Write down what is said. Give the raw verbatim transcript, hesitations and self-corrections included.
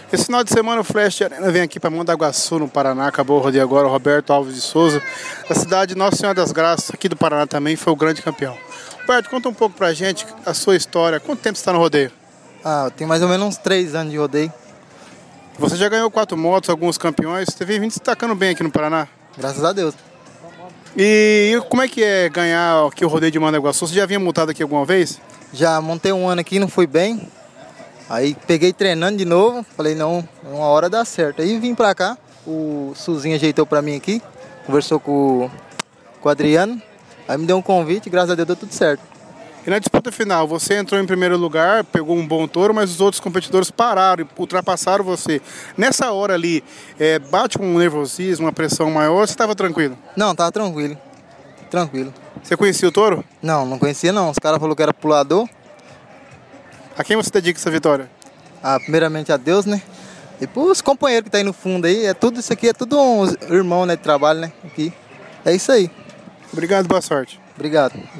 Esse final de semana o Flash Arena vem aqui para Mongaguaçu, no Paraná. Acabou o rodeio agora, o Roberto Alves de Souza, da cidade de Nossa Senhora das Graças, aqui do Paraná também, foi o grande campeão. Roberto, conta um pouco pra gente a sua história. Quanto tempo você está no rodeio? Ah, eu tenho mais ou menos uns três anos de rodeio. Você já ganhou quatro motos, alguns campeões. Você vem vindo se destacando bem aqui no Paraná? Graças a Deus. E como é que é ganhar aqui o rodeio de Mongaguaçu? Você já vinha montado aqui alguma vez? Já montei um ano aqui, não fui bem. Aí peguei treinando de novo, falei, não, uma hora dá certo. Aí vim pra cá, o Suzinho ajeitou pra mim aqui, conversou com, com o Adriano, aí me deu um convite, graças a Deus deu tudo certo. E na disputa final, você entrou em primeiro lugar, pegou um bom touro, mas os outros competidores pararam, ultrapassaram você. Nessa hora ali, é, bate um nervosismo, uma pressão maior, você estava tranquilo? Não, tava tranquilo, tranquilo. Você conhecia o touro? Não, não conhecia não, os caras falaram que era pulador. A quem você dedica essa vitória? Ah, primeiramente a Deus, né? E pros companheiros que tá aí no fundo aí, é tudo isso aqui, é tudo um irmão, né, de trabalho, né, aqui. É isso aí. Obrigado, boa sorte. Obrigado.